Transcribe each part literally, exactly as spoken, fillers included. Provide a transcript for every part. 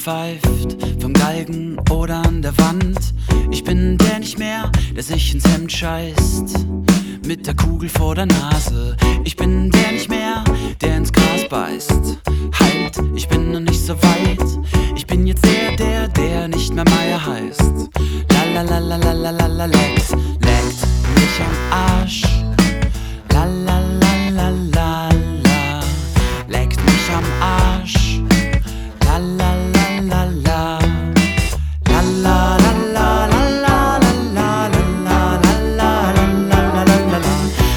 pfeift, vom Galgen oder an der Wand. Ich bin der nicht mehr, der sich ins Hemd scheißt, mit der Kugel vor der Nase. Ich bin der nicht mehr, der ins Gras beißt. Halt, ich bin noch nicht so weit. Ich bin jetzt der, der, der nicht mehr Meier heißt. La la la la la la la la leckt, leckt mich am Arsch. La la la la la la, leckt mich am Arsch. La la la la la, la la la la la la la la la la la la la la.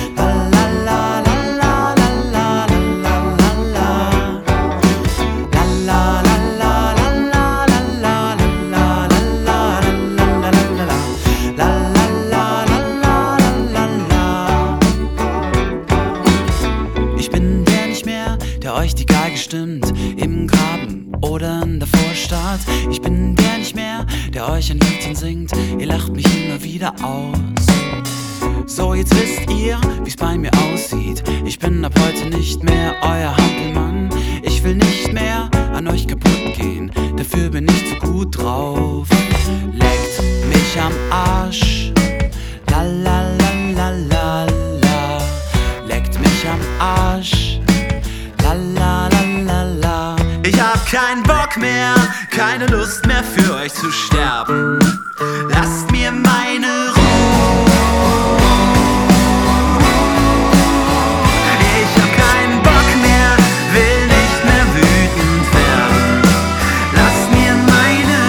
Der euch die Geige stimmt, im Graben oder in der Vorstadt. Ich bin der nicht mehr, der euch ein Liedchen singt. Ihr lacht mich immer wieder aus. So, jetzt wisst ihr, wie's bei mir aussieht. Ich bin ab heute nicht mehr euer Hampelmann. Ich will nicht mehr an euch kaputt gehen, dafür bin ich zu gut drauf. Leckt mich am Arsch. La la la la la la, leckt mich am Arsch. La la la la la. Ich hab keinen Bock mehr, keine Lust mehr für euch zu sterben. Lasst mir meine Ruhe. Ich hab keinen Bock mehr, will nicht mehr wütend werden. Lasst mir meine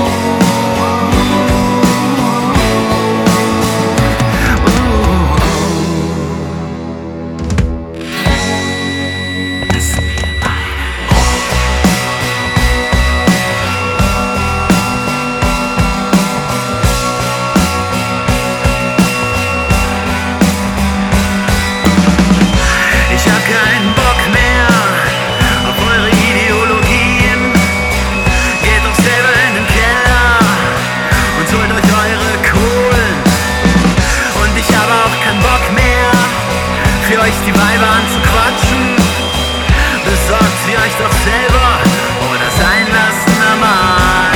keinen Bock mehr auf eure Ideologien. Geht doch selber in den Keller und holt euch eure Kohlen. Und ich habe auch keinen Bock mehr, für euch die Weiber anzuquatschen. Besorgt sie euch doch selber oder sein lassen am Arsch.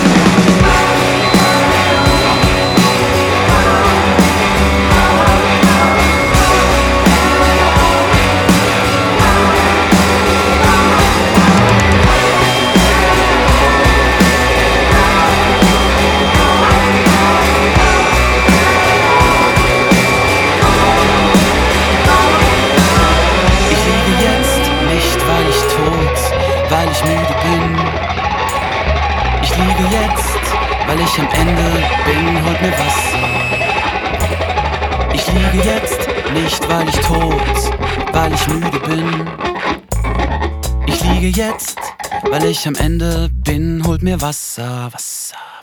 Weil ich müde bin. Ich liege jetzt, weil ich am Ende bin, holt mir Wasser. Ich liege jetzt, nicht weil ich tot, weil ich müde bin. Ich liege jetzt, weil ich am Ende bin, holt mir Wasser, Wasser.